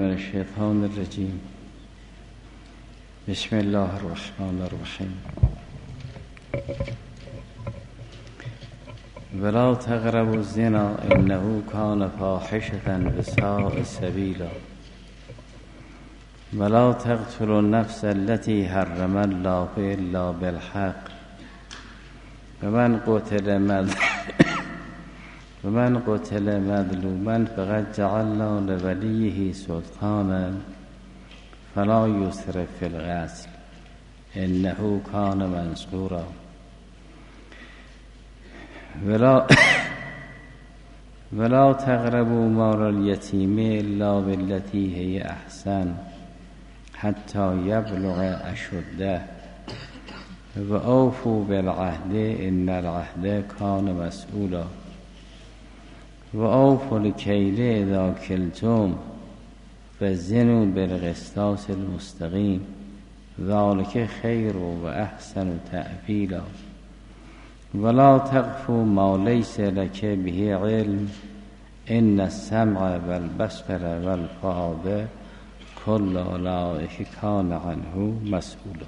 من الشیطان الرجیم. بسم الله الرحمن الرحیم. ولا تقربوا الزنا انه كان فاحشة وساء سبیلا ولا تقتلوا النفس التي حرم الله الا بالحق ومن قتل مظلوما فقد جعلنا لوليه سلطانا فلا يسرف في القتل انه كان منصورا ولا تقربوا مال اليتيم الا بالتي هي احسن حتى يبلغ اشده وأوفوا بالعهد ان العهد كان مسئولا وأوفوا الكيل اذا كلتم وزنوا بالقسطاس المستقيم ذلك خير واحسن تأویلا ولا تقف ما ليس لك به علم ان السمع والبصر والفؤاد كل اولئک کان عنه مسئولا.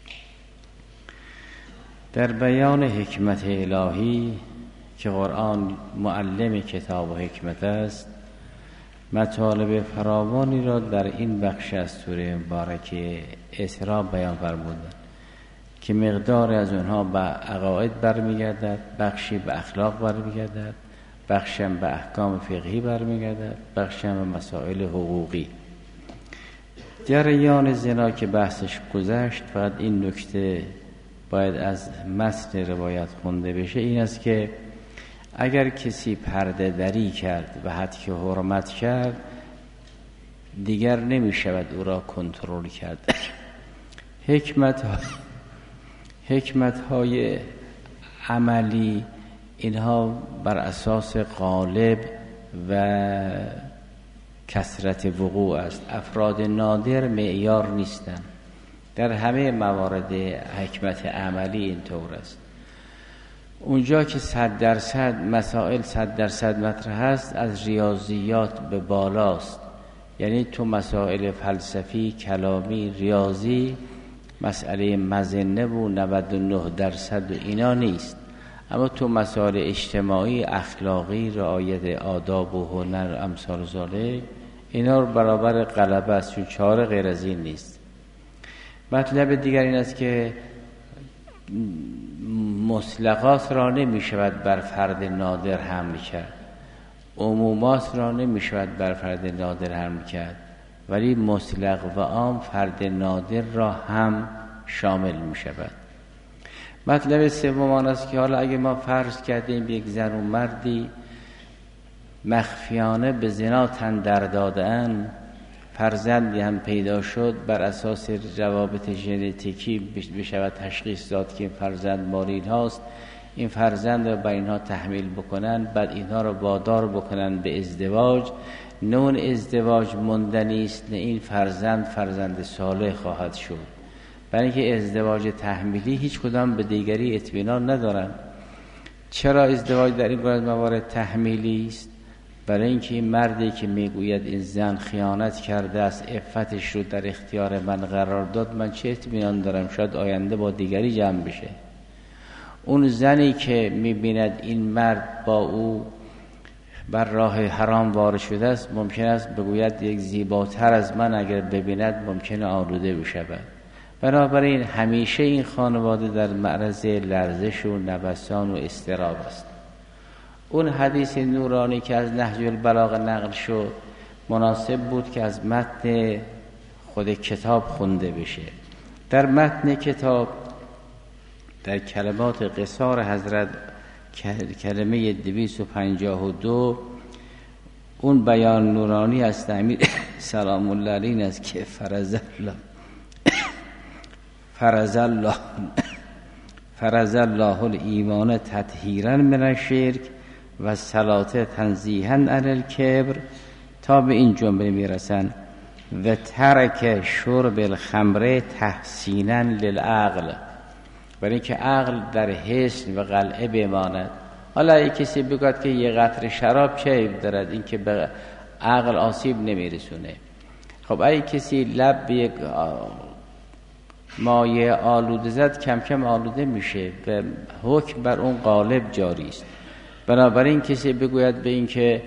در بیان حکمت الهی که قرآن معلم کتاب و حکمت است، مطالب فراوانی را در این بخش از سوره مبارکه اسراء بیان فرمودند که مقدار از اونها به عقاید برمیگردد، بخشی به اخلاق برمیگردد، بخشی به احکام فقهی برمیگردد، بخشی به مسائل حقوقی. جریان زنا که بحثش گذشت، فقط این نکته باید از متن روایت خونده بشه، این است که اگر کسی پرده دری کرد و حد که حرمت کرد، دیگر نمی شود او را کنترل کرد. حکمت های عملی اینها بر اساس غالب و کثرت وقوع است. افراد نادر معیار نیستند. در همه موارد حکمت عملی اینطور است. اونجا که 100% مسائل 100% مطرح است، از ریاضیات به بالاست. یعنی تو مسائل فلسفی، کلامی، ریاضی مسئله مظنه و 99% و اینا نیست. اما تو مسائل اجتماعی، اخلاقی، رعایت آداب و هنر امثال ذالک، اینا برابر غلبه است، چون چاره غیر از این نیست. مطلب دیگر این است که مطلقات را نمی شود بر فرد نادر حمل کرد، عمومات را نمی شود بر فرد نادر حمل کرد، ولی مطلق و عام فرد نادر را هم شامل می شود. مطلب سوم آن است که حالا اگه ما فرض کردیم یک زن و مردی مخفیانه به زنا تن در دادن، فرزندی هم پیدا شد، بر اساس روابط ژنتیکی بشود تشخیص داد که فرزند مال اینهاست، این فرزند رو بر اینها تحمیل بکنن، بعد اینها رو وادار بکنن به ازدواج، نه اون ازدواج مندنی است، نه این فرزند صالح خواهد شد. برای اینکه ازدواج تحمیلی هیچ کدام به دیگری اطمینان ندارن. چرا ازدواج در این گونه موارد تحمیلی است؟ برای اینکه این مردی که میگوید این زن خیانت کرده است، عفتش رو در اختیار من قرار داد، من چه اطمینان دارم شاید آینده با دیگری جمع بشه. اون زنی که میبیند این مرد با او بر راه حرام وارد شده است، ممکن است بگوید یک زیباتر از من اگر ببیند ممکن آلوده بشود. بنابراین همیشه این خانواده در معرض لرزش و نوسان و اضطراب است. اون حدیث نورانی که از نهج البلاغه نقل شد، مناسب بود که از متن خود کتاب خونده بشه. در متن کتاب در کلمات قصار حضرت کلمه 252 اون بیان نورانی از امیر سلام الله علیه است که فرض الله الایمان تطهیرا من الشرک و صلاة تنزیها عن الکبر، تا به این جمله میرسن و ترک شرب الخمر تحسینا للعقل، برای اینکه عقل در حسن و قلعه بماند. حالا یک کسی بگوید که یه قطره شراب چه عیب دارد، این که به عقل آسیب نمیرسونه. خب اگه کسی لب به یک مایع آلوده زد کم کم آلوده میشه و حکم بر اون غالب جاری است. بنابراین کسی بگوید به این که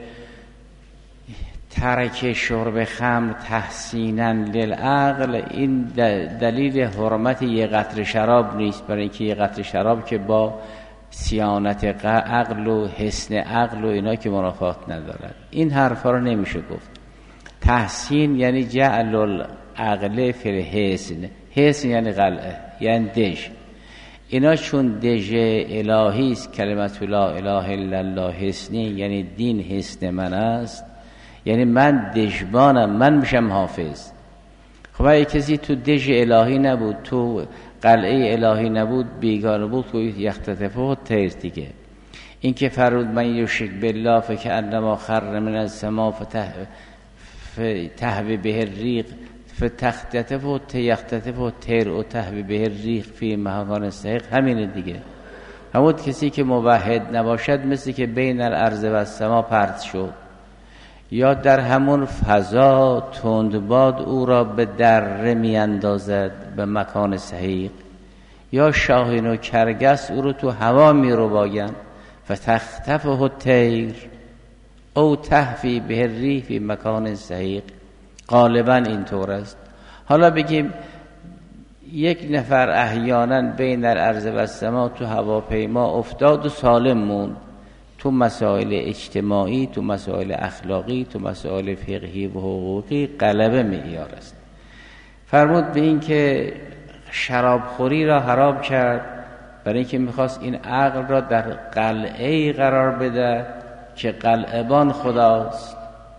ترک شرب خمر تحسینا للعقل، این دلیل حرمت یک قطره شراب نیست، برای اینکه یک قطره شراب که با صیانت عقل و حسن عقل و اینا که منافات ندارد. این حرفا رو نمیشه گفت. تحسین یعنی جعل العقل فی الحسن، حسن یعنی قلعه یعنی دژ. اینا چون دژ الهی است، کلمت لا اله الا الله حسنی یعنی دین حسن من است، یعنی من دژبانم، من میشم حافظ. خب اگه کسی تو دژ الهی نبود، تو قلعه الهی نبود، بیگانه بود، گوید یختطفه طیر دیگه. این که فرود من یشرک بالله فکأنما خر من السما فتهوی به الریق فتختطفه یختطفه طیر و تهوی به الریق فی مکان سحیق، همینه دیگه. همون کسی که موحد نباشد مثل که بین الارض و السما پرت شد، یا در همون فضا تندباد او را به دره می اندازد به مکان سحیق، یا شاهین و کرگس او رو تو هوا می رو باگن فتختفه طیر او تهوی به الریح فی مکان سحیق. غالبا اینطور است. حالا بگیم یک نفر احیانا بین الارض و السما تو هواپیما افتاد و سالم موند، تو مسائل اجتماعی، تو مسائل اخلاقی، تو مسائل فقهی و حقوقی غلبه معیار است. فرمود به این که شرابخوری را حرام کرد برای اینکه میخواست این عقل را در قلعه‌ای قرار بده که قلعه‌بان خداست.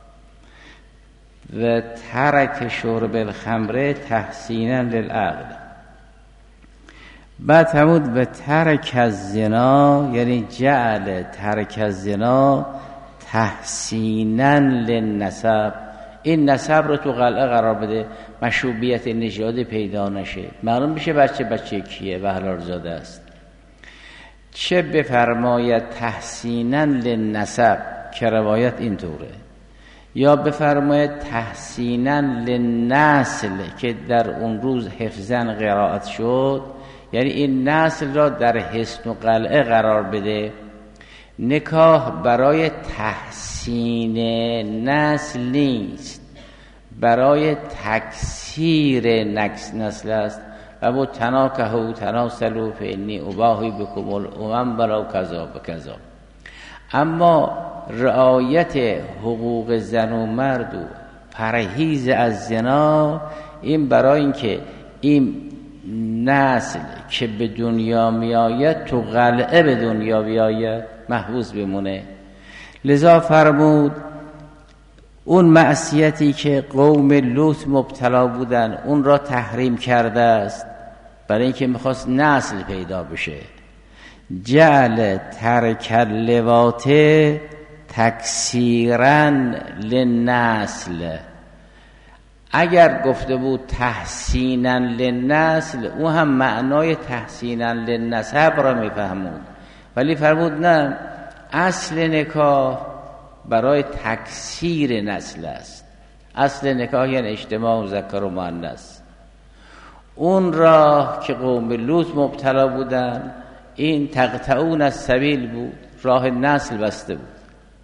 و ترک شرب الخمر تحسینا للعقل. بعد فرمود و ترک الزنا یعنی جعل ترک الزنا تحسینا للنسب. این نسب رو تو قلعه قرار بده، مشروبیت نژادی پیدا نشه، معلوم میشه بچه کیه و حلال زاده است. چه بفرماید تحسینا للنسب که روایت اینطوره، یا بفرماید تحسینا للنسل که در اون روز حفظاً قرائت شد، یعنی این نسل را در حصن و قلعه قرار بده. نکاح برای تحسین نسل نیست، برای تکثیر نسل است. و با تناکحوا تناسلوا فانی اباحی بکم الامم ولو کذا بکذا. اما رعایت حقوق زن و مرد و پرهیز از زنا، این برای اینکه این نسل که به دنیا می آید تو قلعه به دنیا بیاید، محفوظ بمونه. لذا فرمود اون معصیتی که قوم لوط مبتلا بودن اون را تحریم کرده است برای اینکه میخواست نسل پیدا بشه. جعل ترک اللواط تکثیرا للنسل. اگر گفته بود تحسینا للنسل، او هم معنای تحسینا للنسب را میفهمود، ولی فرمود نه، اصل نکاح برای تکثیر نسل است. اصل نکاح یعنی اجتماع مذکر و مؤنث. اون راه که قوم لوط مبتلا بودن، این تقطعون السبیل بود، راه نسل بسته بود.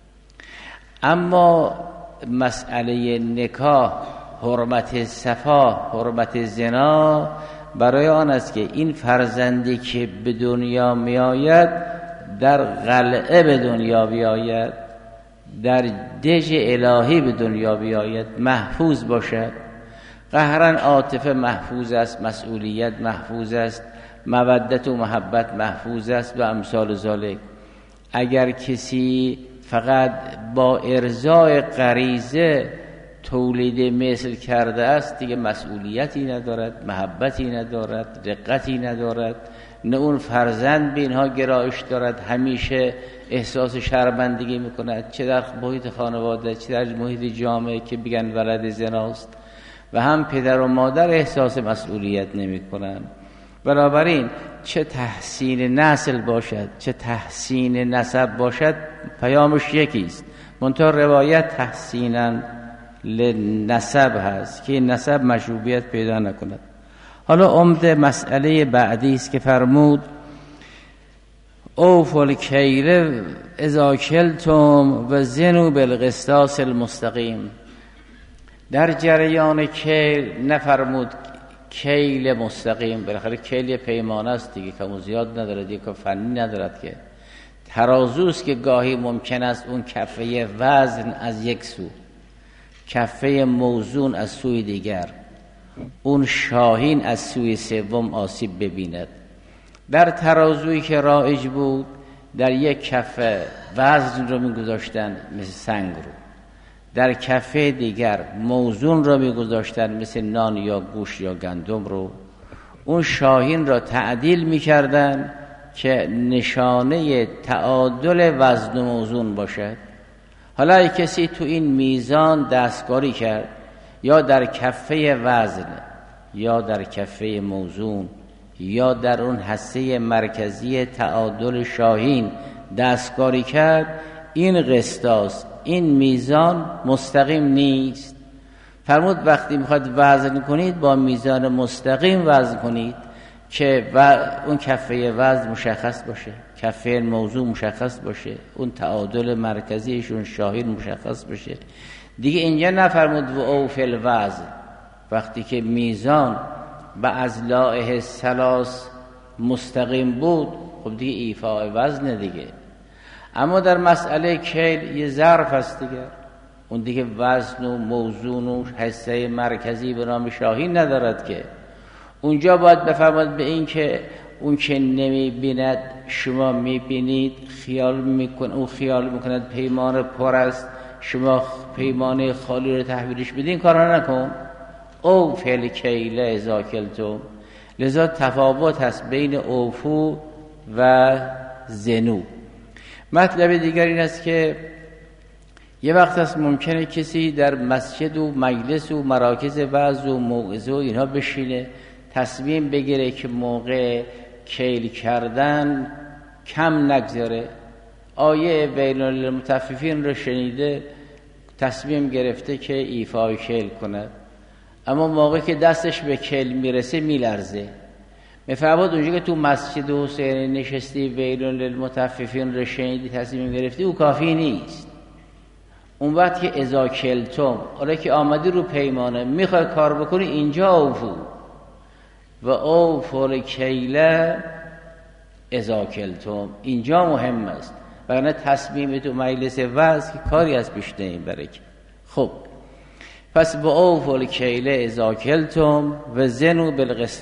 اما مسئله نکاح، حرمت صفا، حرمت زنا برای آن است که این فرزندی که به دنیا می آید در قلعه به دنیا بیاید، در دژ الهی به دنیا بیاید، محفوظ باشد. قهرن عاطفه محفوظ است، مسئولیت محفوظ است، مودت و محبت محفوظ است و امثال ذالک. اگر کسی فقط با ارضای غریزه تولید مثل کرده است، دیگه مسئولیتی ندارد، محبتی ندارد، رقتی ندارد، نه اون فرزند به اینها گرایش دارد، همیشه احساس شرمندگی میکند، چه در محیط خانواده چه در محیط جامعه که بگن ولد زناست، و هم پدر و مادر احساس مسئولیت نمیکنند. بنابراین چه تحسین نسل باشد چه تحسین نسب باشد، پیامش یکیست، منتها روایت تحسینا لنسب هست که نسب مشروبیت پیدا نکند. حالا عمده مسئله بعدی است که فرمود اوفوا الکیل اذا کلتم و زنوا بالقسطاس المستقیم. در جریان کیل نفرمود کیل مستقیم، بالاخره کیل پیمانه است دیگه، کم و زیاد ندارد، دیگه فنی ندارد، که ترازوست که گاهی ممکن است اون کفه وزن از یک سو، کفه موزون از سوی دیگر، اون شاهین از سوی سوم آسیب ببیند. در ترازویی که رایج بود در یک کفه وزن رو میگذاشتن مثل سنگ رو، در کفه دیگر موزون رو میگذاشتن مثل نان یا گوشت یا گندم رو، اون شاهین را تعدیل میکردن که نشانه تعادل وزن و موزون باشد. حالا اگه کسی تو این میزان دستکاری کرد، یا در کفه وزن یا در کفه موزون یا در اون حصه مرکزی تعادل شاهین دستکاری کرد، این قسطاس، این میزان مستقیم نیست. فرمود وقتی میخواد وزن کنید با میزان مستقیم وزن کنید که اون کفه وزن مشخص باشه، کفه موضوع مشخص باشه، اون تعادل مرکزیشون شاهین مشخص باشه دیگه. اینجا نفرمود و اوفی الوزن، وقتی که میزان به اضلاعه ثلاث مستقیم بود خب دیگه ایفاء وزن دیگه. اما در مسئله کیل یه ظرف هست دیگه، اون دیگه وزن و موزون و حصه مرکزی به نام شاهین ندارد که. اونجا باید بفرماد به این که اون که نمیبیند شما میبینید، خیال میکن، اون خیال میکند پیمان پر است، شما پیمان خالی رو تحویلش بدین، کارا نکن. او فعل کیل اذا کلتم. لذا تفاوت هست بین اوفو و زنو. مطلب دیگر این است که یه وقت هست ممکنه کسی در مسجد و مجلس و مراکز وعظ و موعظه و اینها بشینه، تصمیم بگیره که موقع کیل کردن کم نگذاره. آیه ویل للمطففین رو شنیده، تصمیم گرفته که ایفای کیل کند، اما موقع که دستش به کیل میرسه میلرزه. میفرماد اونجا که تو مسجد حسین نشستی ویل للمطففین رو شنیدی، تصمیم گرفتی، او کافی نیست. اون وقت که اذا کلتم، حالا که آمدی رو پیمانه میخوای کار بکنی، اینجا اوفو و اوفوا الکیل اذا کلتم، اینجا مهم است. وگرنه تصمیم تو مجلس وعظ که کاری از پیش نمیبره. خب پس با اوفوا الکیل اذا کلتم و زنوا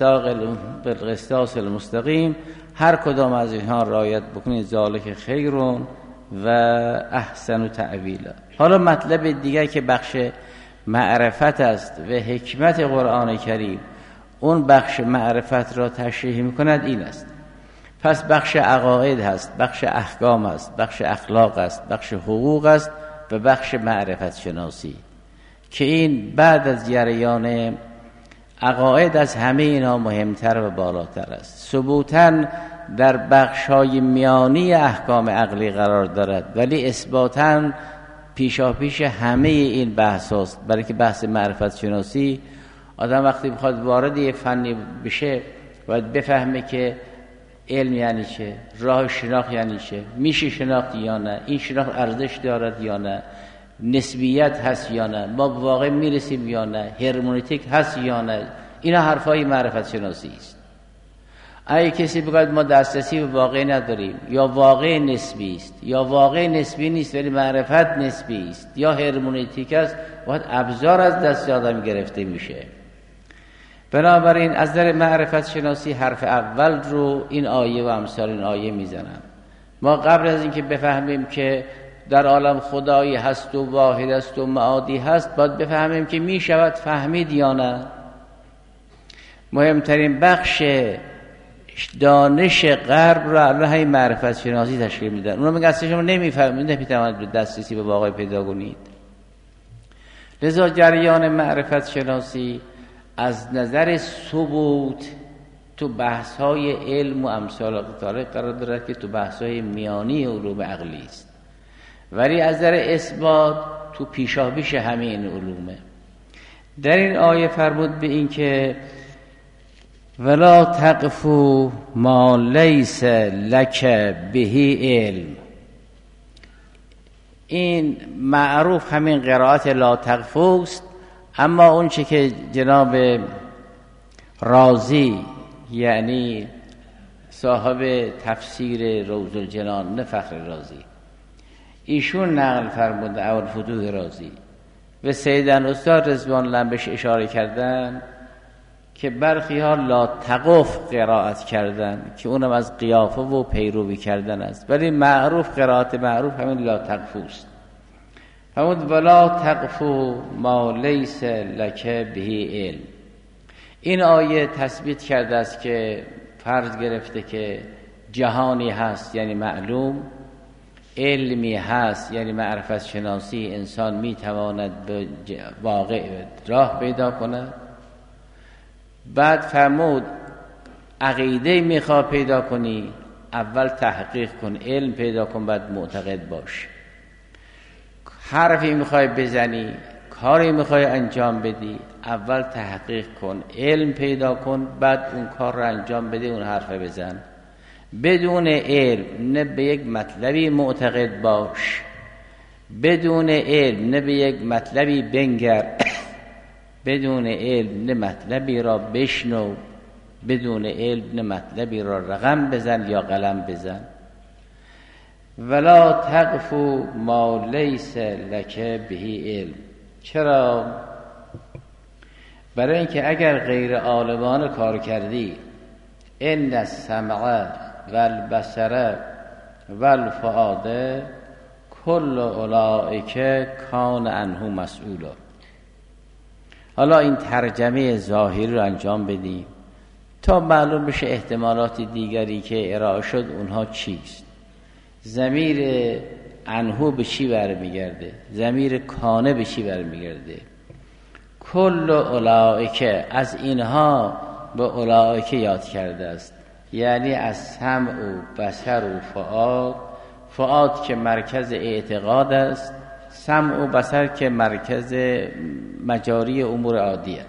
بالقسطاس المستقیم، هر کدام از اینها رعایت بکنید، ذالک خیرون و احسن تأویلا. حالا مطلب دیگر که بخش معرفت است و حکمت قرآن کریم، اون بخش معرفت را تشریح میکند این است. پس بخش عقاید هست، بخش احکام است، بخش اخلاق است، بخش حقوق است و بخش معرفت شناسی، که این بعد از جریان عقاید از همه اینا مهمتر و بالاتر است. ثبوتاً در بخش‌های میانی احکام عقلی قرار دارد، ولی اثباتاً پیشاپیش همه این بحث هست. برای که بحث معرفت شناسی، آدم وقتی بخواد وارد یه فنی بشه باید بفهمه که علم یعنی چه، راه شناخت یعنی چه، میشه شناخت یا نه، این شناخت ارزش دارد یا نه، نسبیت هست یا نه، ما به واقع میرسیم یا نه، هرمونتیک هست یا نه. اینا حرفای معرفت شناسی است. اگه کسی بگوید ما دسترسی به واقع نداریم، یا واقع نسبی است، یا واقع نسبی نیست ولی معرفت نسبی است، یا هرمونتیک است، باید ابزار از دست آدم گرفته میشه. بنابراین از در معرفت شناسی حرف اول رو این آیه و امثال این آیه میزنن. ما قبل از اینکه بفهمیم که در عالم خدایی هست و واحد است و معادی هست، باید بفهمیم که میشود فهمید یا نه. مهمترین بخش دانش غرب را الله معرفت شناسی تشکیل میدن. اونا میگن اصلا شما نمیفهمید، نمیتوانید دسترسی به واقع پیدا کنید. لذا جریان معرفت شناسی از نظر ثبوت تو بحث‌های علم و امثال قرار دارد که تو بحث‌های میانی علوم عقلی است، ولی از نظر اثبات تو پیشاپیش همین علومه. در این آیه فرمود به این که ولا تقف ما لیس لک به علم. این معروف همین قرائت لا تقف است، اما اون چه که جناب رازی یعنی صاحب تفسیر روض الجنان، نه فخر رازی، ایشون نقل فرموده اول فتوح رازی و سیدن استاد رضوان الله بهش اشاره کردن که برخی ها لا تقف قرائت کردن که اونم از قیافه و پیروی کردن است، ولی معروف قرائت معروف همین لا تقف است. فرمود ولا تقف ما لیس لک به علم. این آیه تثبیت کرده است که فرض گرفته که جهانی هست یعنی معلوم، علمی هست یعنی معرفت شناسی، انسان میتواند به واقع راه پیدا کند. بعد فرمود عقیده میخواه پیدا کنی، اول تحقیق کن، علم پیدا کن، بعد معتقد باش. حرفی میخوای بزنی، کاری میخوای انجام بدی، اول تحقیق کن، علم پیدا کن، بعد اون کار رو انجام بده، اون حرف بزن. بدون علم نه به یک مطلبی معتقد باش، بدون علم نه به یک مطلبی بنگر، بدون علم نه مطلبی را بشنو، بدون علم نه مطلبی را رقم بزن یا قلم بزن. ولا تقف ما لیس لک به علم. چرا؟ برای اینکه اگر غیر عالمان کار کردی، ان السمع والبصر والفؤاد کل اولئک کان عنه مسئولا. حالا این ترجمه ظاهری رو انجام بدیم تا معلوم بشه احتمالات دیگری که ارائه شد اونها چیست. ضمیر عنه به چی برمیگرده؟ ضمیر کانه به چی برمیگرده؟ کل اولئک، از اینها به اولئک یاد کرده است، یعنی از سمع و بصر و فؤاد. فؤاد که مرکز اعتقاد است، سمع و بصر که مرکز مجاری امور عادیه.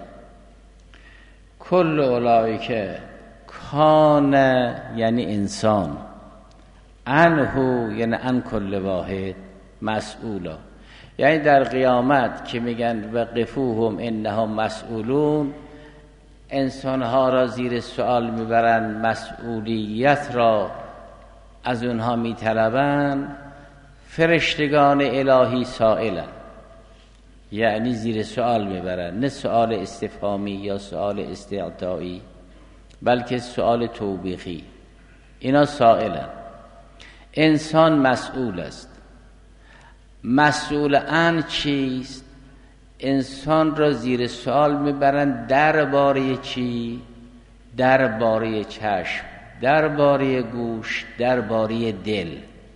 کل اولئک کان یعنی انسان، عنه یعنی عن کل واحد مسئولا. یعنی در قیامت که میگن وقفوهم انهم مسئولون، انسانها را زیر سوال میبرن، مسئولیت را از اونها میطلبن. فرشتگان الهی سائلن، یعنی زیر سوال میبرن، نه سوال استفهامی یا سوال استعطایی، بلکه سوال توبیخی. اینا سائلن. انسان مسئول است. مسئول عن چیست؟ انسان را زیر سوال میبرن درباره چی؟ درباره چشم، درباره گوش، درباره دل.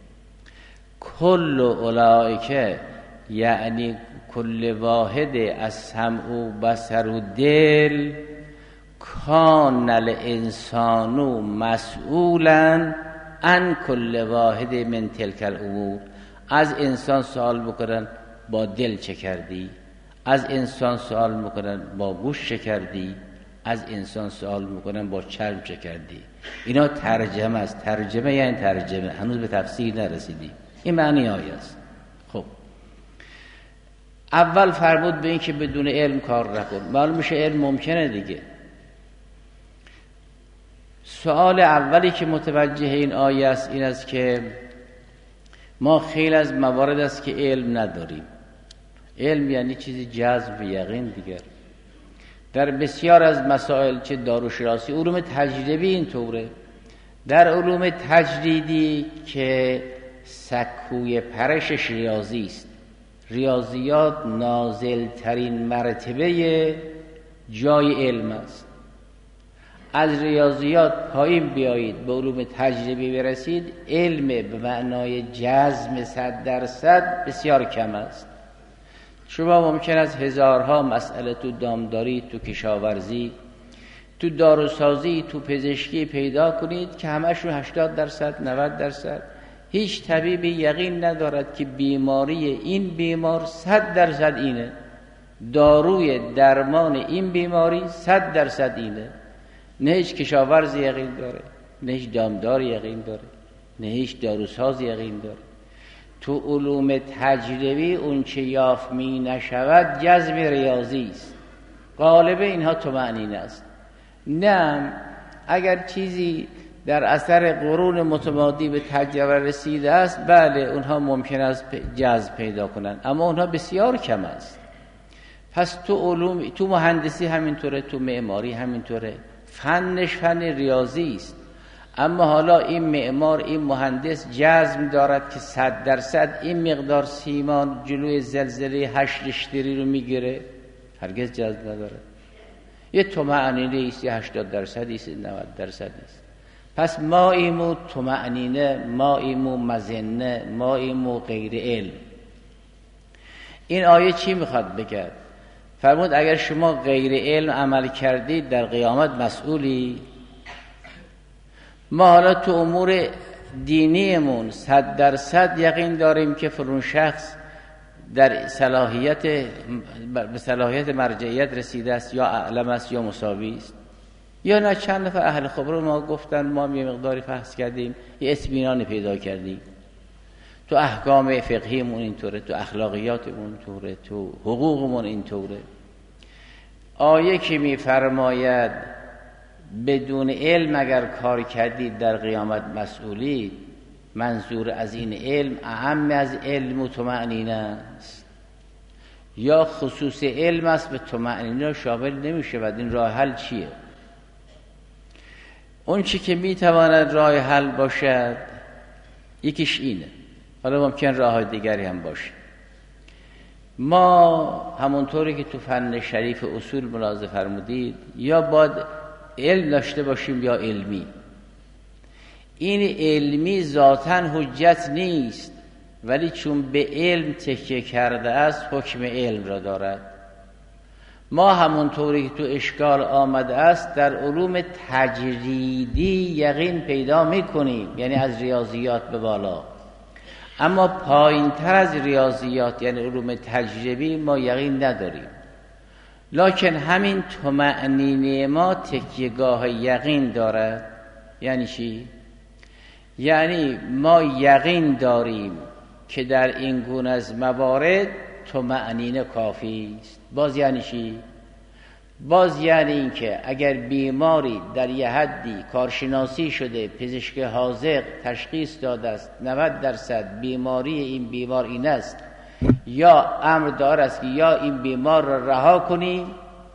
کل اولئک یعنی کل واحد از سمع و بصر و دل، کان الانسان مسئولا عن کل واحد من تلک الامور. از انسان سوال بکنن با دل چه کردی، از انسان سوال میکنن با گوش چه کردی، از انسان سوال میکنن با چشم چه کردی. اینا ترجمه است. ترجمه یعنی ترجمه، هنوز به تفسیر نرسیدیم. این معنی آیه است. خب اول فرمود به این که بدون علم کار نکن. معلوم میشه علم ممکنه دیگه. سوال اولی که متوجه این آیه است این است که ما خیلی از موارد است که علم نداریم. علم یعنی چیزی جذب و یقین دیگر. در بسیار از مسائل، چه داروشناسی، علوم تجربی اینطوره. در علوم تجریدی که سکوی پرشش ریاضی است، ریاضیات نازل ترین مرتبه جای علم است. از ریاضیات پایین بیایید به علوم تجربی برسید، علم به معنای جزم 100% بسیار کم است. شما ممکن است هزارها مسئله تو دامداری، تو کشاورزی، تو داروسازی، تو پزشکی پیدا کنید که همشون 80%، 90%. هیچ طبیبی یقین ندارد که بیماری این بیمار 100% اینه، داروی درمان این بیماری 100% اینه. نه هیچ کشاورز یقین داره، نه هیچ دامدار یقین داره، نه هیچ داروساز یقین داره. تو علوم تجربی اون چه یافت می نشود جذب ریاضی است. غالب اینها طمأنینه است. نه اگر چیزی در اثر قرون متمادی به تجربه رسیده است، بله اونها ممکن است جذب پیدا کنند، اما اونها بسیار کم است. پس تو علوم، تو مهندسی همینطوره، تو معماری همینطوره، فنش فن ریاضی است. اما حالا این معمار، این مهندس جزم دارد که 100% این مقدار سیمان جلوی زلزله 8 ریشتری رو میگیره؟ هرگز جزم نداره. یه طمأنینه است، یه 80% است، 90% است. پس ما ایمو طمأنینه، ما ایمو مظنه، ما ایمو غیر علم. این آیه چی میخواد بگه؟ فرمود اگر شما غیر علم عمل کردید در قیامت مسئولی. ما حالا تو امور دینیمون 100% یقین داریم که فلان شخص در به صلاحیت مرجعیت رسیده است، یا اعلم است یا مساوی است. یا نه چند نفر اهل خبر ما گفتن، ما یه مقداری فحص کردیم، یه اطمینان پیدا کردیم. تو احکام فقهیمون اینطوره، تو اخلاقیاتمون اینطوره، تو حقوقمون اینطوره. آیه که میفرماید بدون علم اگر کار کردید در قیامت مسئولی، منظور از این علم اعم از علم و طمأنینه است، یا خصوص علم است به طمأنینه شامل نمیشه. و این راه حل چیه؟ اون چی که میتواند راه حل باشد یکیش اینه، حالا ممکن راه های دیگری هم باشه. ما همونطوری که تو فن شریف اصول ملاحظه فرمودید، یا باید علم داشته باشیم یا علمی. این علمی ذاتاً حجت نیست، ولی چون به علم تکیه کرده است حکم علم را دارد. ما همونطوری که تو اشکال آمده است در علوم تجریدی یقین پیدا میکنیم، یعنی از ریاضیات به بالا. اما پایین تر از ریاضیات یعنی علوم تجربی ما یقین نداریم. لکن همین طمأنینه ما تکیهگاه یقین دارد. یعنی چی؟ یعنی ما یقین داریم که در این گونه از موارد طمأنینه کافی است. باز یعنی چی؟ باز یعنی این که اگر بیماری در یه حدی کارشناسی شده، پزشک حاذق تشخیص داده است 90% بیماری این بیمار این است، یا امر دار است که یا این بیمار را رها کنیم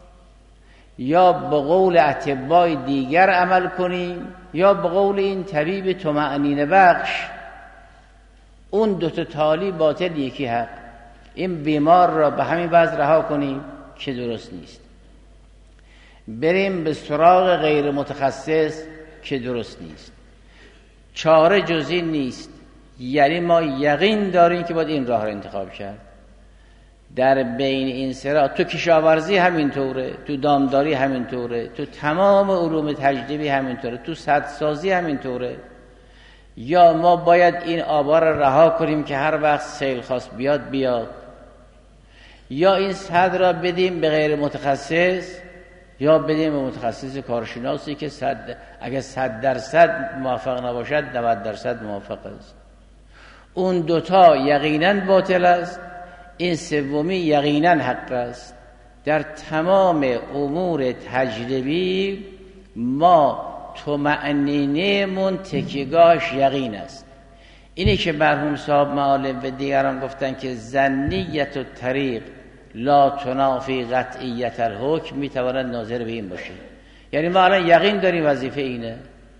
یا به قول اطبای دیگر عمل کنیم، یا به قول این طبیب طمأنینه بخش، اون دوتا تالی باطل یکی حق. این بیمار را به همین وضع رها کنیم که درست نیست، بریم به سراغ غیر متخصص که درست نیست. چاره جز این نیست. یعنی ما یقین داریم که باید این راه را انتخاب کرد. در بین این سرا تو کشاورزی همینطوره، تو دامداری همینطوره، تو تمام علوم تجربی همینطوره، تو سدسازی همینطوره. یا ما باید این آبا را رها کنیم که هر وقت سیل خواست بیاد، یا این سد را بدیم به غیر متخصص، یا بدیم به متخصص کارشناسی که اگر 100% موافق نباشد 90% موافق است. اون دوتا یقینا باطل است، این سومی یقینا حق است. در تمام امور تجربی ما طمأنینه من تکیه‌گاهش یقین است. اینی که مرحوم صاحب معالم و دیگران گفتن که ظنیت الطریق لا تنافی قطعیت الحکم، میتواند ناظر به این باشه. یعنی ما الان یقین داریم وظیفه اینه.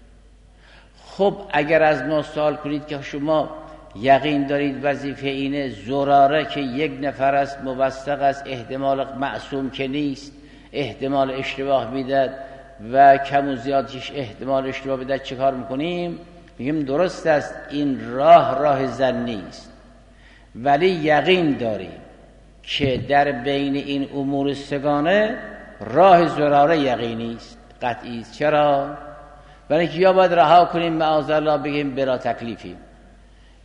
خب اگر از ما سوال کنید که شما یقین دارید وظیفه اینه، زراره که یک نفر است، موثق است، احتمال معصوم که نیست، احتمال اشتباه میداد و کم و زیادش احتمال اشتباه بدهد، چه کار میکنیم؟ میگیم درست است این راه ظنی است، ولی یقین داریم که در بین این امور سگانه راه زراره یقینی است، قطعی است. چرا؟ برای که یا باید رها کنیم معاذ الله بگیم بلا تکلیفیم،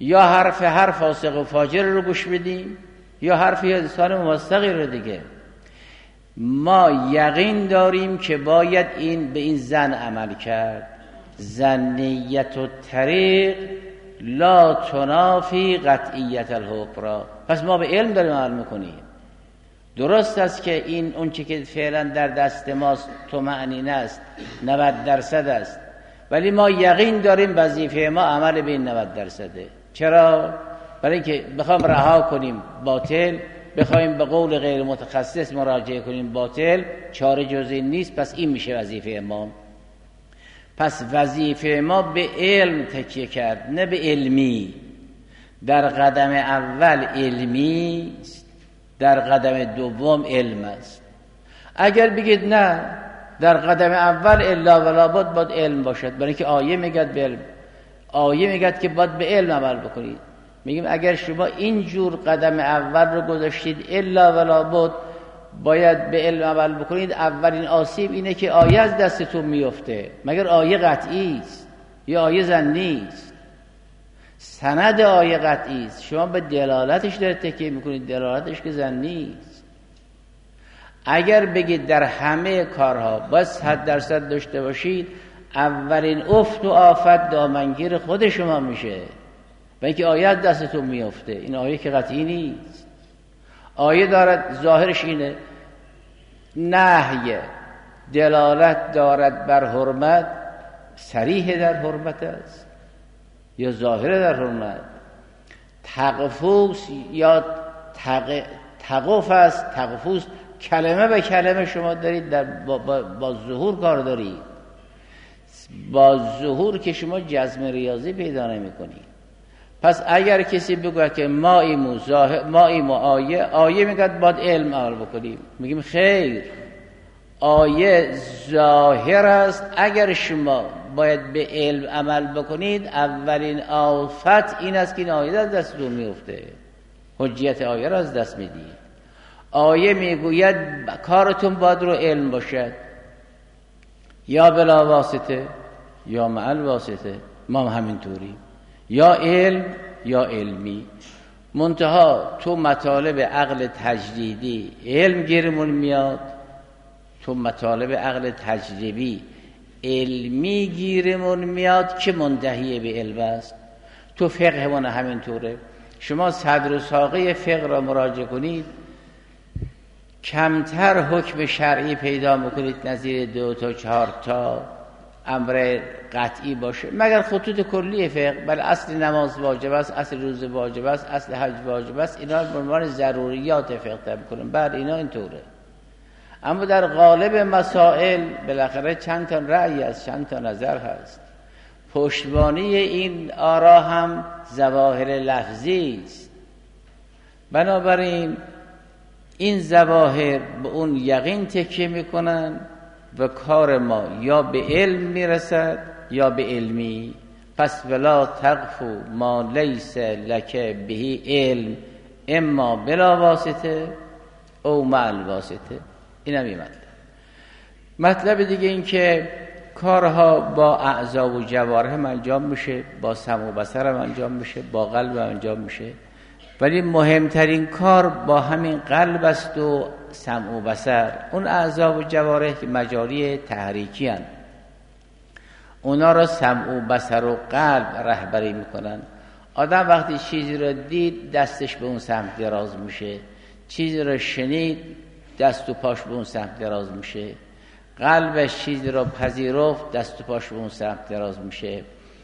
یا حرف هر فاسق و فاجر رو گوش بدیم یا حرف انسان موثقی رو دیگه. ما یقین داریم که باید به این زن عمل کرد. ظنیت الطریق لا تنافی قطعیت الحکم. پس ما به علم داریم عمل میکنیم. درست است که این اون چی که فعلا در دست ماست طمأنینه است، 90% است، ولی ما یقین داریم وظیفه ما عمل به این 90%. چرا؟ برای اینکه بخوام رها کنیم باطل، بخوایم به قول غیر متخصص مراجعه کنیم باطل، چاره جز این نیست. پس این میشه وظیفه ما. پس وظیفه ما به علم تکیه کرد، نه به علمی. در قدم اول علمی است، در قدم دوم علم است. اگر بگید نه در قدم اول الا ولا باید علم باشد، برای که آیه میگد به علم، آیه میگد که باید به علم عمل بکنید. میگیم اگر شما اینجور قدم اول رو گذاشتید الا ولا باید به علم عمل بکنید، اولین آسیب اینه که آیه از دستتون میفته. مگر آیه قطعی است یا آیه ظنی است؟ سند آیه قطعی است، شما به دلالتش دارید تکیه میکنید، دلالتش که ظنی است. اگر بگید در همه کارها باید 100% داشته باشید، اولین افت و آفت دامنگیر خود شما میشه و اینکه آیه از دستتون میفته. این آیه که قطعی نیست. آیه دارد ظاهرش اینه، نهی دلالت دارد بر حرمت، صریح در حرمت است یا ظاهر در حرمت. تقفوس یا تقف است، تقفوس کلمه به کلمه شما دارید در با ظهور کار دارید. با ظهور که شما جزم ریاضی پیدا نمی کنید. پس اگر کسی بگوید که ماییم و آیه میگد باید علم عمل بکنیم، میگیم خیر، آیه ظاهر است. اگر شما باید به علم عمل بکنید، اولین آفت این است که این آیه از دستتون میفته، حجیت آیه را از دست میدید. آیه میگوید کارتون باید رو علم باشد، یا بلا واسطه یا مع واسطه. ما همینطوری، یا علم یا علمی. منتها تو مطالب عقل تجدیدی علم گیرمون میاد، تو مطالب عقل تجربی علمی گیرمون میاد که منتهی به علم است. تو فقهمون همینطوره. شما صدر و ساقه فقه را مراجعه کنید، کمتر حکم شرعی پیدا میکنید نظیر 2 تا 4 تا امر قطعی باشه، مگر خطوط کلی فقه. بله اصل نماز واجب است، اصل روزه واجب است، اصل حج واجب است، اینا به عنوان ضروریات فقه تعبیر کنیم. بله اینا اینطوره. اما در غالب مسائل بالاخره چند تا رأی است، چند تا نظر هست. پشتوانی این آرا هم ظواهر لفظی است. بنابراین این ظواهر به اون یقین تکیه میکنن و کار ما یا به علم میرسد یا به علمی. پس ولا تقفو ما لیس لک به علم اما بلا واسطه او مع الواسطه. این هم مطلب دیگه این که کارها با اعضا و جوارح انجام میشه، با سمع و بصر هم انجام میشه، با قلب هم انجام میشه، ولی مهمترین کار با همین قلب است و سمع و بصر. اون اعضا و جوارح که مجاری تحریکی هستند، اونا را سمع و بصر و قلب رهبری میکنن. آدم وقتی چیزی را دید دستش به اون سمت دراز میشه، چیزی را شنید دست و پاش به اون سمت دراز میشه، قلبش چیزی را پذیرفت دست و پاش به اون سمت دراز میشه.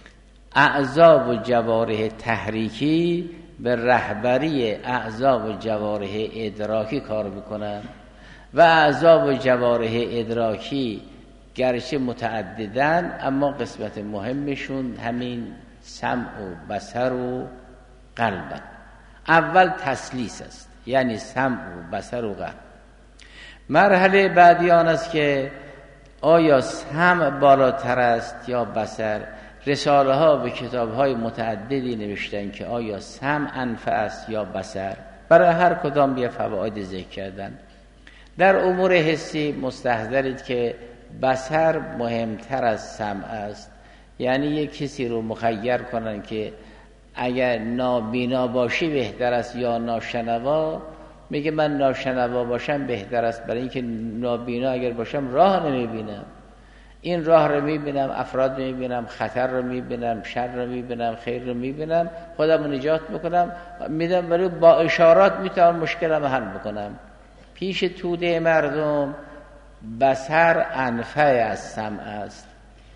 اعضا و جوارح تحریکی به رهبری اعضا و جوارح ادراکی کار میکنن و اعضا و جوارح ادراکی گرچه متعددن اما قسمت مهمشون همین سمع و بصر و قلبن. اول تسلیس است، یعنی سمع و بصر و قلب. مرحله بعدی آن است که آیا سمع بالاتر است یا بصر. رساله ها به کتاب های متعددی نوشتن که آیا سمع انفع است یا بصر. برای هر کدام یه فواید ذکر کردن. در امور حسی مستحضرید که بصر مهمتر از سمع است. یعنی یک کسی رو مخیر کنن که اگر نابینا باشی بهتر است یا ناشنوا؟ میگه من ناشنوا باشم بهتر است، برای اینکه نابینا اگر باشم راه نمیبینم. این راه رو میبینم، افراد میبینم، خطر رو میبینم، شر رو میبینم، خیر رو میبینم، خودم رو نجات میکنم، میدم، ولی با اشارات میتونم مشکلم حل بکنم. پیش توده مردم بصر انفع از سمع است،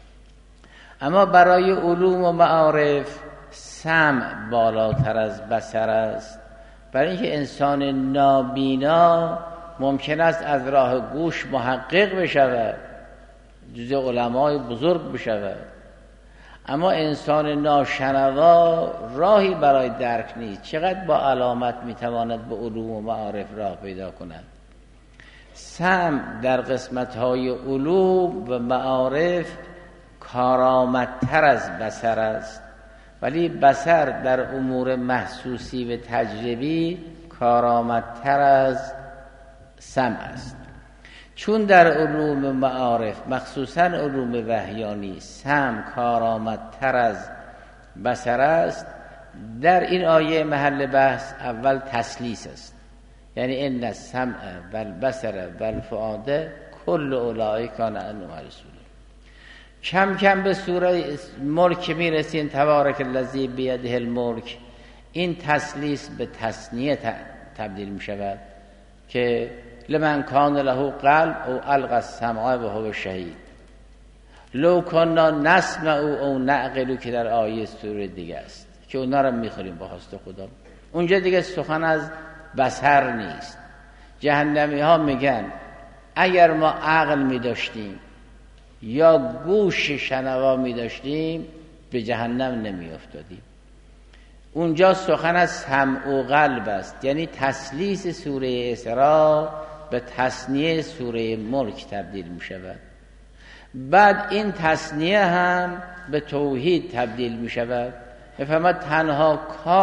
اما برای علوم و معارف سمع بالاتر از بصر است. برای اینکه انسان نابینا ممکن است از راه گوش محقق بشود، جز علمای بزرگ بشود، اما انسان ناشنوا راهی برای درک نیست. چقدر با علامت میتواند به علوم و معارف راه پیدا کند؟ سمع در قسمت‌های علوم و معارف کارآمدتر از بصر است، ولی بصر در امور محسوسی و تجربی کارآمدتر از سمع است. چون در علوم معارف مخصوصا علوم وحیانی سمع کارآمدتر از بصر است، در این آیه محل بحث اول تثلیث است، یعنی ان السمع والبصر والفؤاد کل اولئک کان عنه مسئولا. کم کم به سوره ملک میرسیم، تبارک الذی بیده الملک. این تثلیث به تثنیه تبدیل می شود که لمن کان له قلب او القى السمع و هو شهید، لو کنا نسمع او نعقل، که در آیه سوره دیگه است که اونا رو میخوریم با خواست خدا. اونجا دیگه سخن از بصر نیست. جهنمی ها میگن اگر ما عقل میداشتیم یا گوش شنوا میداشتیم به جهنم نمیافتادیم. اونجا سخن از سمع و قلب است، یعنی تثلیث سوره اسراء به تثنیه سوره ملک تبدیل می شود. بعد این تثنیه هم به توحید تبدیل می شود. بفهمد تنها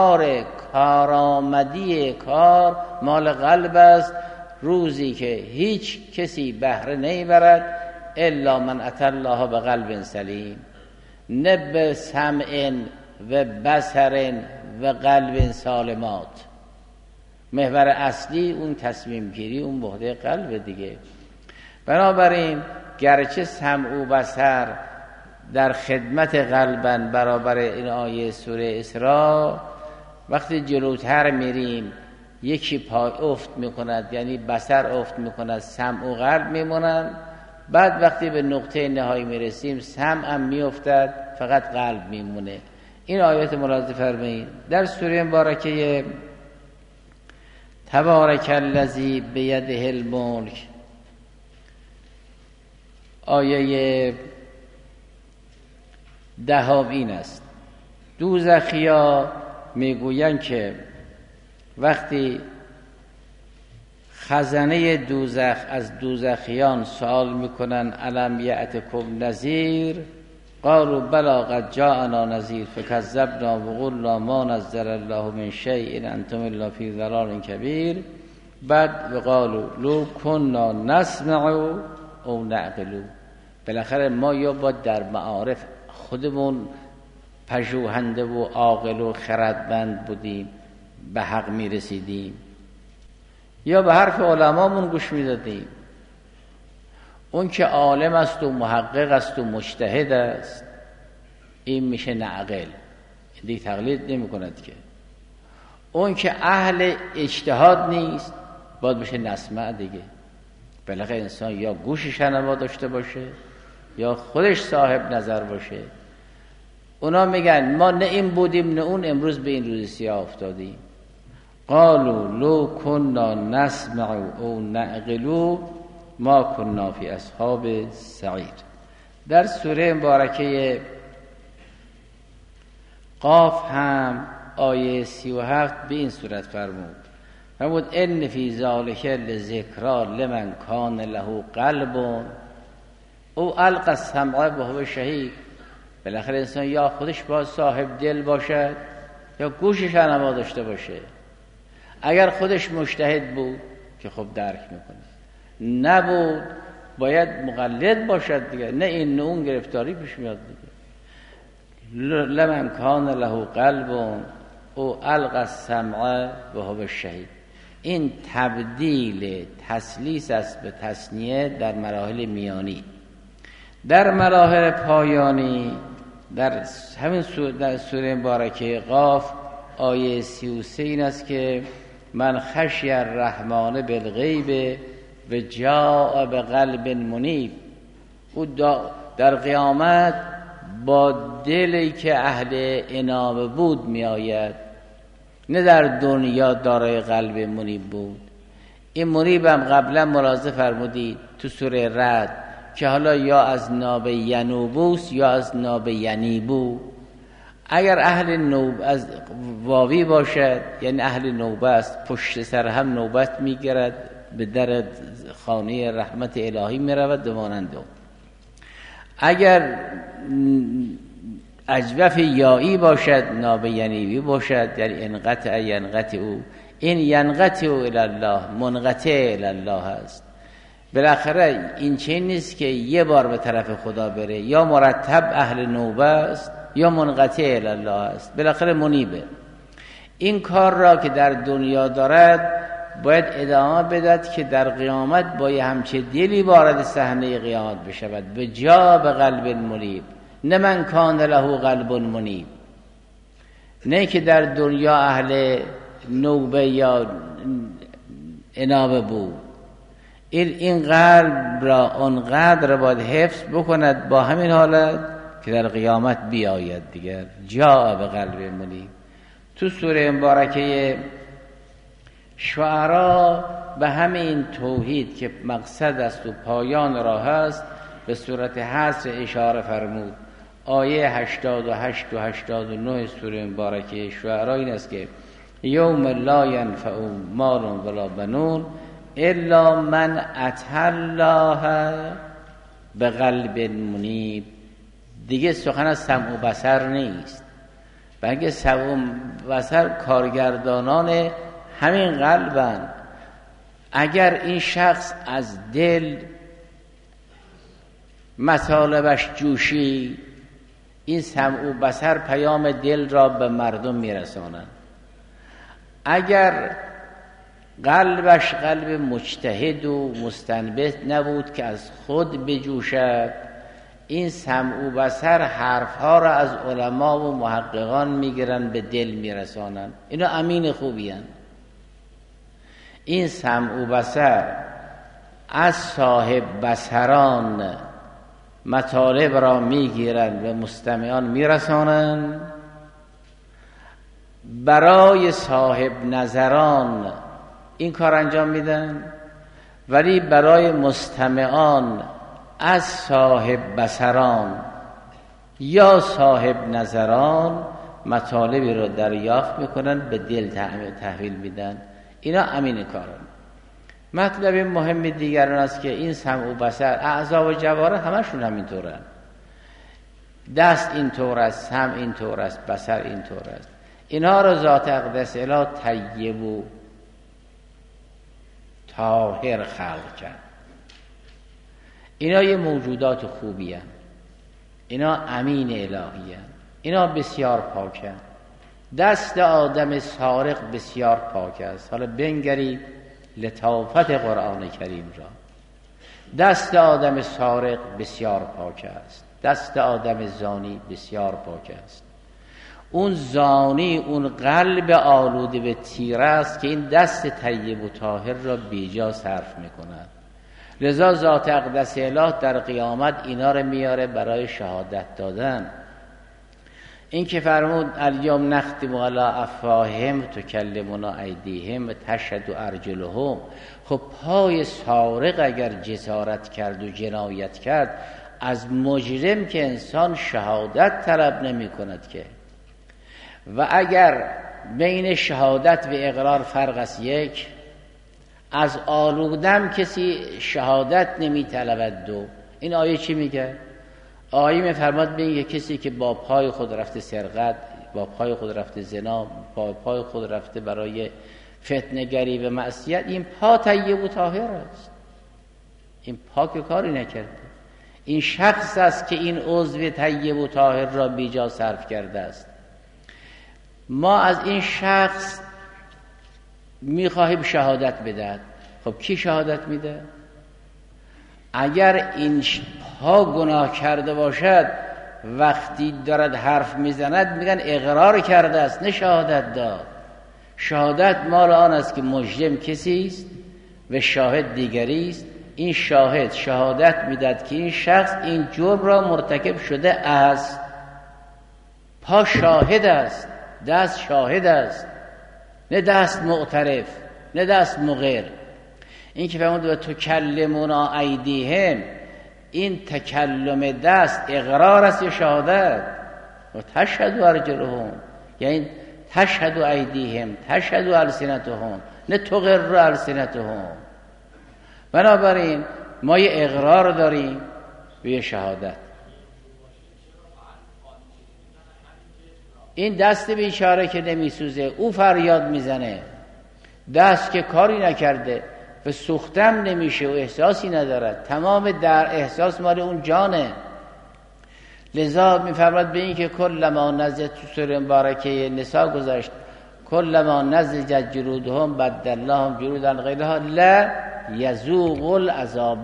کارآمدی کار مال قلب است، روزی که هیچ کسی بهره نمیبرد الا من اتى الله بقلب سلیم، نه به سمع و بصر و قلب سالمات. محور اصلی اون تصمیم گیری، اون بحده قلب دیگه. بنابراین گرچه سمع و بصر در خدمت قلبن برابر این آیه سوره اسراء، وقتی جلوتر میریم یکی پای افت میکند، یعنی بصر افت میکند، سمع و قلب میمونن. بعد وقتی به نقطه نهایی میرسیم سمع هم میافتد، فقط قلب میمونه. این آیات ملاحظه فرمایید. در سوره مبارکه تبارک الذی بیده الملک، آیه 10 این است. دوزخیا میگویند که وقتی خزنه دوزخ از دوزخیان سوال میکنن الم یأتکم نذیر، قالوا بلی قد جاءنا نذیر فکذبنا وقلنا ما نزل الله من شیء ان انتم الا فی ضلال کبیر. بعد وقالوا لو كنا نسمع او نعقل. بالاخره ما یا با در معارف خودمون پژوهنده و عاقل و خردمند بودیم، به حق میرسیدیم، یا به حرف علمامون گوش میدادیم. اون که عالم است و محقق است و مجتهد است این میشه نعقل، دیگه تقلید نمی کند که. اون که اهل اجتهاد نیست باید بشه نسمع دیگه. بالاخره انسان یا گوش شنوا داشته باشه یا خودش صاحب نظر باشه. اونا میگن ما نه این بودیم نه اون، امروز به این روز سیاه افتادیم. قالوا لو كنا نسمع او نعقل ما كنا فی اصحاب سعیر. در سوره مبارکه قاف هم آیه 37 به این صورت فرمود ان فی ذلک لذکری لمن کان له قلب او القى السمع و هو شهید. بالاخره انسان یا خودش با صاحب دل باشد یا گوشش شنوا داشته باشه. اگر خودش مجتهد بود که خب درک میکنه، نبود باید مقلد باشد دیگه، نه این نه اون گرفتاری پیش میاد دیگه. لمن کان له قلب او القى السمع و هو شهید. این تبدیل تثلیث است به تثنیه در مراحل میانی. در مراحل پایانی در همین در سوره مبارکه قاف آیه 33 این است که من خشی الرحمن بالغیب و جاء بقلب منیب. او در قیامت با دلی که اهل انابه بود می آید، نه در دنیا دارای قلب منیب بود. این منیب هم قبلا ملاحظه فرمودید تو سوره رعد که حالا یا از ناب ینوبوس یا از ناب ینیبو. اگر اهل نوب از واوی باشد یعنی اهل نوبه است، پشت سر هم نوبت میگیرد، به در خانه رحمت الهی میرود دوانند. اگر اجوف یایی باشد ناب ینیبی باشد یعنی انقطع ینقطع او، این ینقطع الی الله منقطع الی الله است. بالاخره این چه نیست که یه بار به طرف خدا بره، یا مرتب اهل نوبه است یا منقطع الی الله است، بالاخره منیبه. این کار را که در دنیا دارد باید ادامه بدهد که در قیامت با یه همچه دلی وارد صحنه قیامت بشود، به جا به قلب منیب. نه من کان له قلب منیب، نه که در دنیا اهل نوبه یا انابه بود. این قلب را اونقدر باید حفظ بکند با همین حالت که در قیامت بیاید دیگر جا به قلب منیب. تو سوره مبارکه شعرا به همین توحید که مقصد است و پایان راه است به صورت حصر اشاره فرمود. آیه 88 و 89 سوره مبارکه شعرا این است که یوم لا ینفع مال ولا بنون الا من اتى الله بقلب منیب. دیگه سخن از سمع و بصر نیست، بلکه سمع و بصر کارگردانان همین قلبند. اگر این شخص از دل مطالبش جوشی، این سمع و بصر پیام دل را به مردم میرسانند. اگر قلبش قلب مجتهد و مستنبط نبود که از خود بجوشد، این سمع و بصر حرفها را از علما و محققان میگیرن به دل میرسانند. اینا امین خوبی هستند. این سمع و بصر از صاحب بصران مطالب را میگیرند و مستمعان میرسانند، برای صاحب نظران این کار انجام میدن، ولی برای مستمعان از صاحب بصران یا صاحب نظران مطالبی را دریافت میکنن به دل تحویل میدن. اینا امین کارن. مطلب مهم دیگر است که این سمع و بصر اعضا و جوارح همشون همینطورن. دست اینطور است، سمع اینطور است، بصر اینطور است. اینها را ذات اقدس اله طیب و طاهر خلق کرد. اینا یه موجودات خوبی هستند. اینا امین الهی هستند. اینا بسیار پاک هستند. دست آدم سارق بسیار پاک است. حالا بنگرید لطافت قرآن کریم را. دست آدم سارق بسیار پاک است. دست آدم زانی بسیار پاک است. اون زانی اون قلب آلوده به تیره است که این دست طیب و طاهر را بیجا صرف میکند. لذا ذات اقدس اله در قیامت اینا رو میاره برای شهادت دادن. این که فرمود الیوم نختم علی افواههم تکلمنا ایدیهم و تشهد ارجلهم. خب پای سارق اگر جسارت کرد و جنایت کرد، از مجرم که انسان شهادت طلب نمی کند که. و اگر بین شهادت و اقرار فرق است یک، از آلودم کسی شهادت نمی طلبد دو. این آیه چی میگه؟ آیه میفرماد میگه کسی که با پای خود رفته سرقت، با پای خود رفته زنا، با پای خود رفته برای فتنه‌گری و معصیت، این پا طیب و طاهر است. این پاک کاری نکرده. این شخص است که این عضو طیب و طاهر را بیجا صرف کرده است. ما از این شخص میخواهیم شهادت بدهد. خب کی شهادت میده؟ اگر این ها گناه کرده باشد وقتی دارد حرف میزند میگن اقرار کرده است، نه شهادت داد. شهادت مال آن است که مجرم کسی است و شاهد دیگری است. این شاهد شهادت میداد که این شخص این جرم را مرتکب شده است. پا شاهد است، دست شاهد است، نه دست معترف، نه دست مقر. این که فرمود و تکلمونا ایدیهم، این تکلم دست اقرار است یا شهادت؟ و تشهد ارجلهم، یعنی تشهد ایدیهم، تشهد السنتهم، نه تقر السنتهم. بنابراین ما یه اقرار داریم و یه شهادت. این دست بیچاره که نمیسوزه، او فریاد میزنه، دست که کاری نکرده و سوختم نمیشه و احساسی ندارد، تمام در احساس مال اون جانه. لذا میفرماد به این که کلما نزد، تو سوره مبارکه نساء گذاشت، کلما نزجت جلودهم بدلناهم جلودا غیرها لا یذوق العذاب.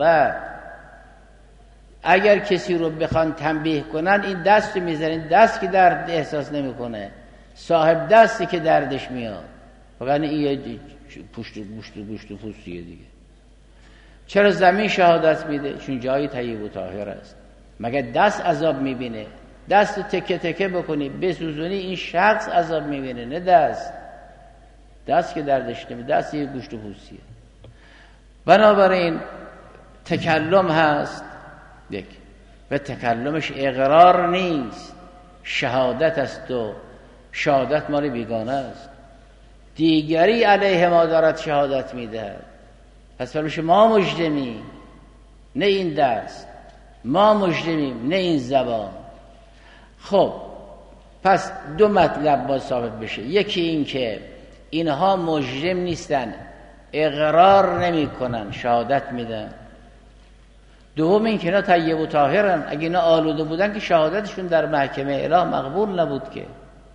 اگر کسی رو بخوان تنبیه کنن این دست رو میزنن، دست که درد احساس نمیکنه، صاحب دستی که دردش میاد، فقط این پشت و پوستیه دیگه. چرا زمین شهادت میده؟ چون جایی طیب و طاهر است. مگر دست عذاب میبینه؟ دست تکه تکه بکنی بسوزونی این شخص عذاب میبینه، نه دست که دردش نمیده، دست یه گوشت و پوستیه. بنابراین تکلم هست یک، و تکلمش اقرار نیست، شهادت است و شهادت مال بیگانه است. دیگری علیه ما دارد شهادت میده. پس فرموش ما مجرمیم نه این دست، ما مجرمیم نه این زبان. خب پس دو مطلب با ثابت بشه. یکی این که اینها مجرم نیستن، اقرار نمی کنن، شهادت میدن. دوم این که اینا طیب و طاهرن. اگه اینا آلوده بودن که شهادتشون در محکمه اله مقبول نبود که.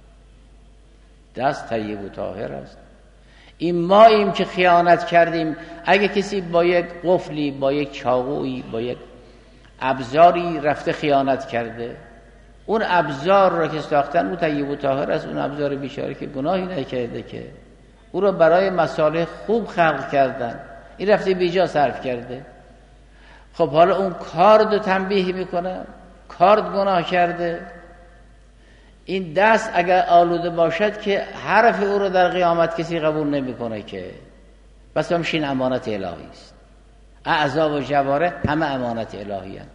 دست طیب و طاهر است. این ماییم که خیانت کردیم. اگه کسی با یک قفلی، با یک چاقویی، با یک ابزاری رفته خیانت کرده، اون ابزار را که ساختن اون طیب و طاهر است. اون ابزار بیچاره که گناهی نکرده، که او را برای مصالح خوب خلق کردن، این رفته بیجا صرف کرده. خب حالا اون کارد رو تنبیه میکنه، کارد گناه کرده. این دست اگر آلوده باشد که حرف او رو در قیامت کسی قبول نمیکنه که. بس همشین امانت الهی است. اعضا و جواره همه امانت الهی هست.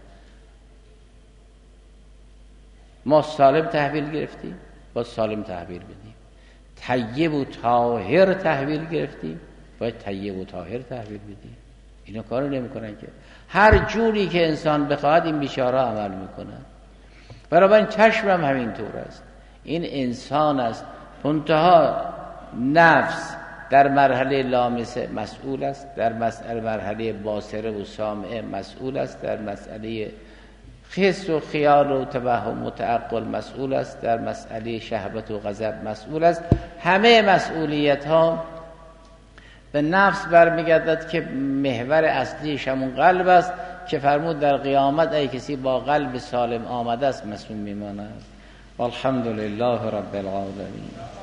ما سالم تحویل گرفتیم، باید سالم تحویل بدیم. طیب و طاهر تحویل گرفتیم، باید طیب و طاهر تحویل بدیم. اینا کارو نمیکنن که. هر جوری که انسان بخواهد این بیچاره عمل میکنن. برای چشم هم همینطور است. این انسان است. منتها نفس در مرحله لامسه مسئول است، در مسئله مرحله باصره و سامعه مسئول است، در مسئله حس و خیال و توهم و تعقل مسئول است، در مسئله شهوت و غضب مسئول است. همه مسئولیت ها به نفس برمیگردد که محور اصلیش همون قلب است که فرمود در قیامت ای کسی با قلب سالم آمده است مسئول میماند. والحمد لله رب العالمین.